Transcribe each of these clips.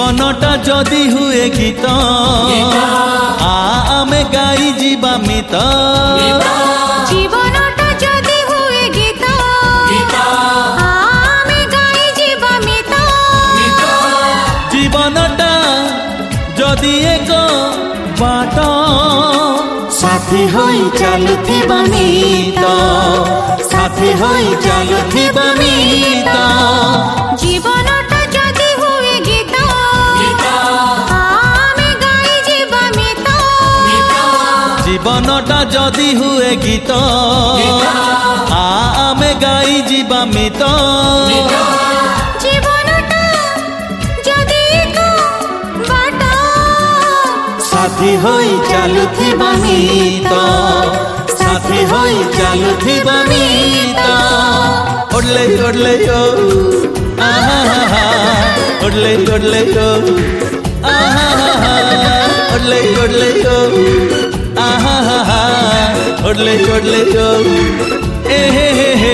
जीवनटा जदि हुए गीत आमे गाई जीवा मित जीवनटा जदि हुए गीत आमे गाई जीवा मित जीवनटा जदि एक बाट साथी होई चालुथिबा मित साथी होई चालुथिबा मित जीवनटा जदि हुए गीत आमे गाई जीवा मित जीवनटा जदि हुए गीत आमे गाई जीवा मित जीवनटा जदि एक बाट साथी होई चालुथिबा मित साथी होई चालुथिबा मित ओडले ओडले ओ आहा ओडले ओडले ओ आहा ओडले ओडले ओ आहा ओडले ओडले ओ ए हे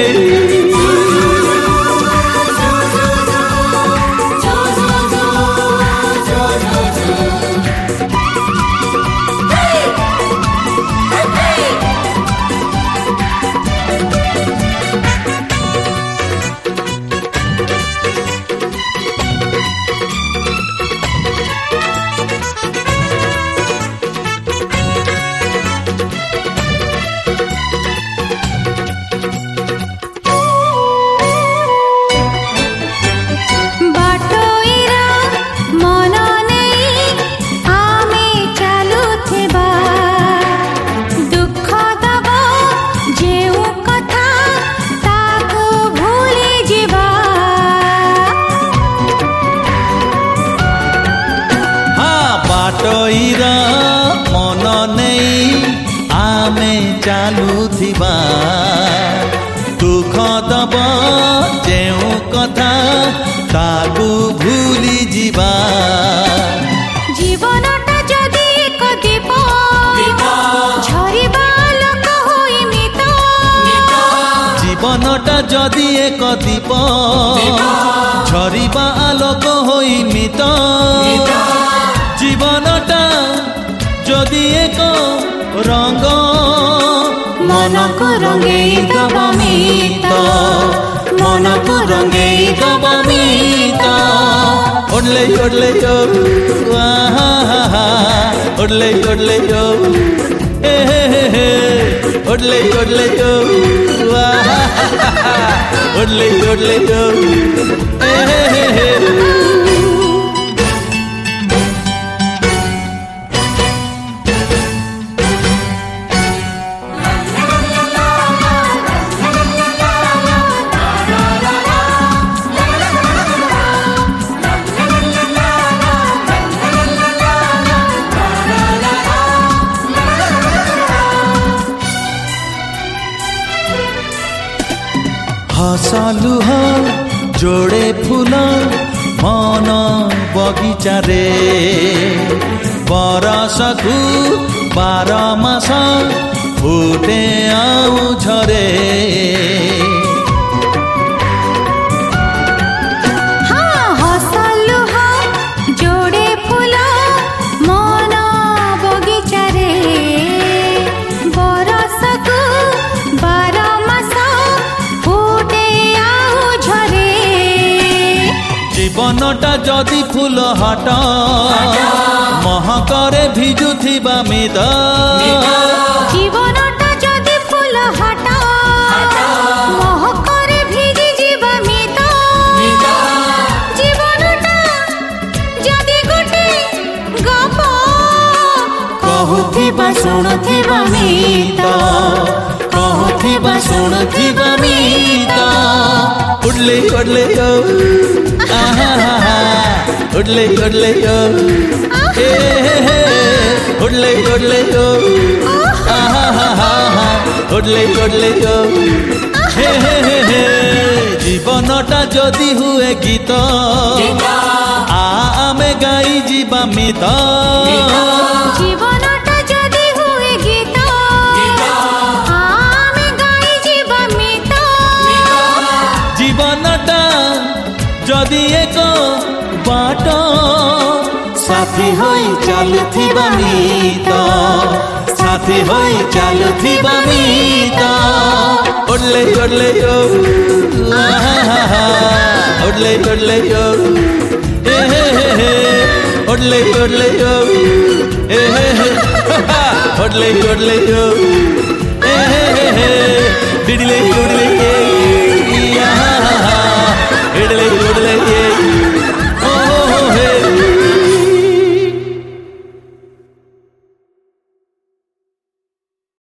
बाटोईरा मन नहीं आमे चालुथिबा दुख दब जेउ कथा ताकू भूली जीवा जीवनटा जदि एक दीप झरिबा लोक होई मित जीवनटा जदि एक दीप झरिबा आलोक होई मित जीवनटा जदि एक रंग मन को रंगेई दब मित मन को रंगेई दब मित ओडले ओडले ओ आहा ओडले ओडले ओ ए हे ओडले ओडले ओ आहा ओडले ओडले ओ ए हे हसलुह जोड़े फूल मन बगीचा रे बरसकु 12 मास फुटे आउ झरे जीवनटा जदि फूल हाट महकरे भिजुथिबा मित जीवनटा जदि फूल हाट महकरे भिजि जीवा मित जीवनटा जदि गोटे गप कहुथिबा शुणुथिबा मित कहुथिबा शुणुथिबा मित उडले उडले ओ आहा उडले उडले ओ हे उडले उडले ओ आहा उडले उडले ओ हे जीवनटा जदि हुए गीत आमे गाई जीवा मित जीवनटा जदि हुए गीत आमे गाई जीवा मित जीवनटा जदि एक बाट साथी होई चालुथिबा मीत साथी होई चालुथिबा मीत ओडले ओडले ओ ओडले ओडले ओ हे हे हे ओडले ओडले ओ हे हे ओडले ओडले ओ हे हे डिडले ओडले